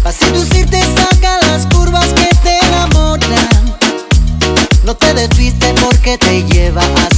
Pa' seducirte saca las curvas que te enamoran. No te desviste porque te lleva a